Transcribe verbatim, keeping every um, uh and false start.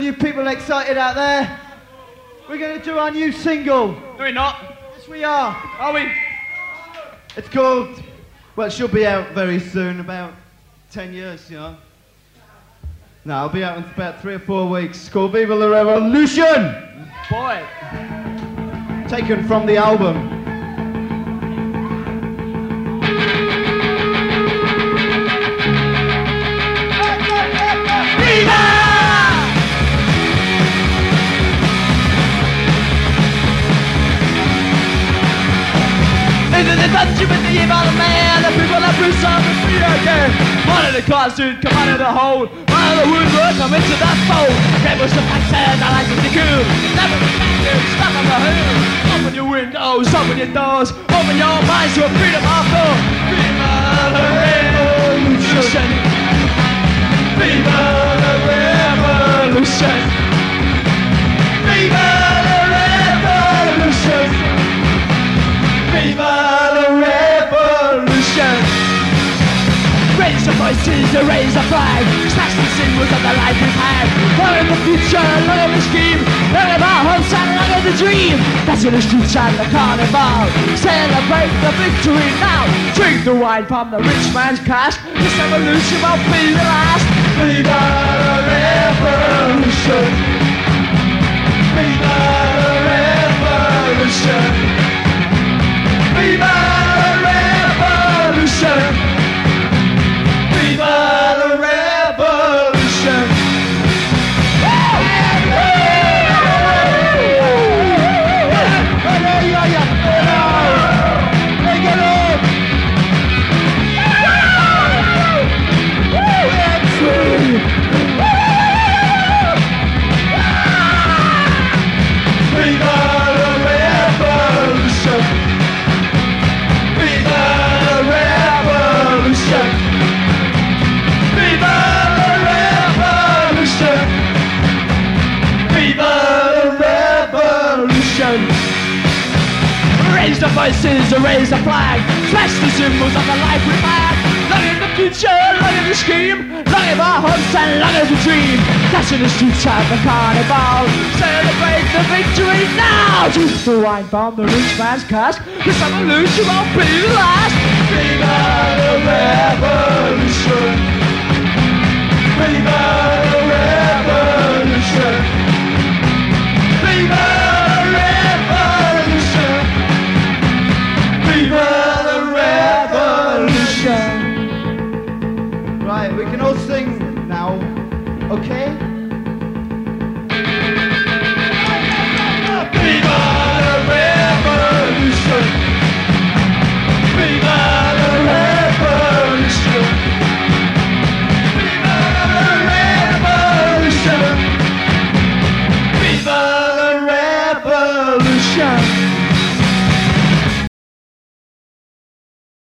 You people excited out there? We're going to do our new single. No, we're not. Yes, we are. Are we? It's called, well, it should be out very soon, about ten years, you know. No, it'll be out in about three or four weeks. It's called Viva la Revolution! Boy. Taken from the album. Into the dungeon with the evil man, the people that brew some and free again. One of the costumes come out of the hole, one of the woodwork come into that fold. Rebels the faces, I like what they do. Never be angry, stop on the hill. Open your windows, open your doors, open your minds to a freedom of thought. Viva la revolution! Viva la revolution! Viva la revolution! Viva la revolution! Raise the voices, raise the flag, smash the symbols of the life we've had. Look at the future, look at the scheme, look at our hopes and look at the dream. That's in the streets and the carnival. Celebrate the victory now. Drink the wine from the rich man's cash. This revolution won't be the last. Viva la revolution! Viva la revolution! Viva la revolution! Viva la revolution! Raise the voices, raise the flag, smash the symbols of the life we've had. Look at the future, look at the scheme, look at our hopes and look at the dream. That's in the streets of the carnival. Celebrate the victory now. Drink the wine from the rich man's cask. This revolution won't be the last. Viva la revolution!